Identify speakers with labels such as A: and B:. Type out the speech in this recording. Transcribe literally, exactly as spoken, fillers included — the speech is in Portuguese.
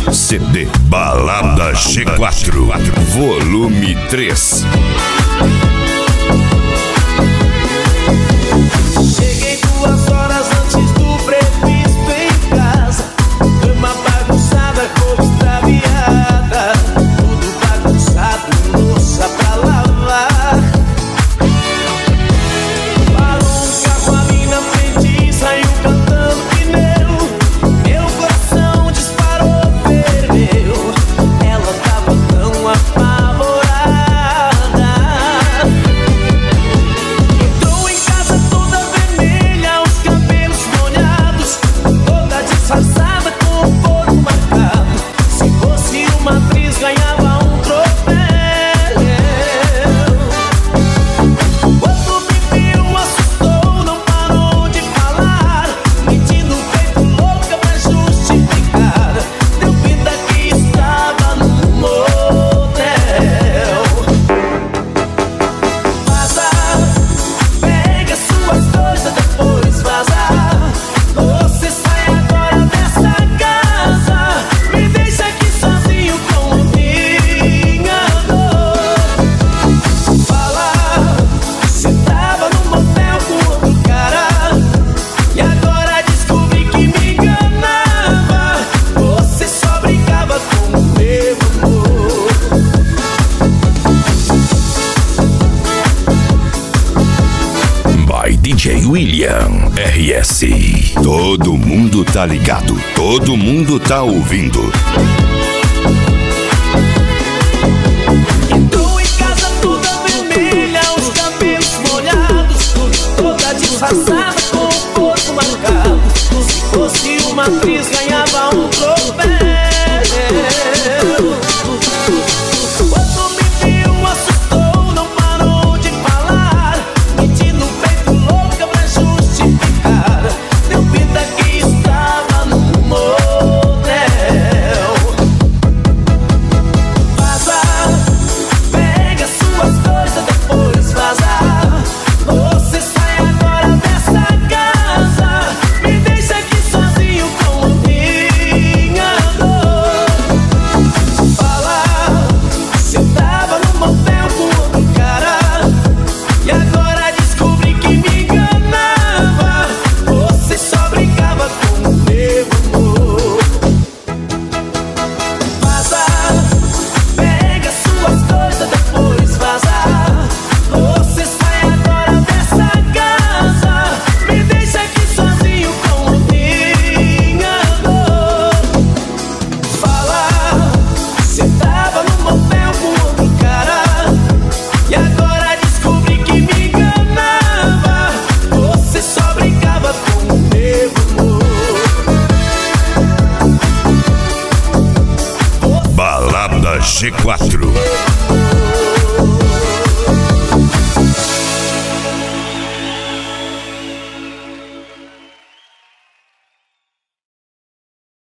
A: C D Balada G quatro, volume três.
B: Cheguei duas horas antes do previsto em casa. Cama bagunçada, roupa extraviada, tudo bagunçado, louça pra lavar. Parou um carro ali na frente e saiu cantando pneu. Meu coração disparou, ferveu. Ela tava tão apavorada. Entrou em casa toda vermelha, os cabelos molhados, toda disfarçada com o corpo marcado. Se fosse uma atriz, ganhava um troféu. Quando me viu, assustou, não parou de falar, mentindo feito louca pra justificar. Deu vida que estava num motel. Vaza, pega suas coisas, depois vaza. Você sai agora dessa casa, me deixa aqui sozinho com o vingador. Fala, você tava no motel com outro cara e agora descobri que me enganava. Você só brincava com o meu amor.
A: By D J William R S. Todo mundo tá ligado, todo mundo tá ouvindo.
B: Entrou em casa toda vermelha, os cabelos molhados, toda disfarçada com o corpo marcado. Se fosse uma atriz, ganhava um troféu. Quando me viu, assustou, não parou de falar, mentindo feito louca pra justificar. Deu vida que estava num motel. Vaza, pega suas coisas, depois vaza. Você sai agora dessa casa, me deixa aqui sozinho com o vingador. Fala, você tava no motel com outro cara e agora descobri que me enganava. Você só brincava com o meu amor. Vaza, pega suas coisas, depois vaza. Você sai agora dessa casa, me deixa aqui sozinho com o vingador. Fala, você tava no motel com outro cara e agora descobri que me enganava. Você só brincava com o meu amor.
A: Balada G quatro.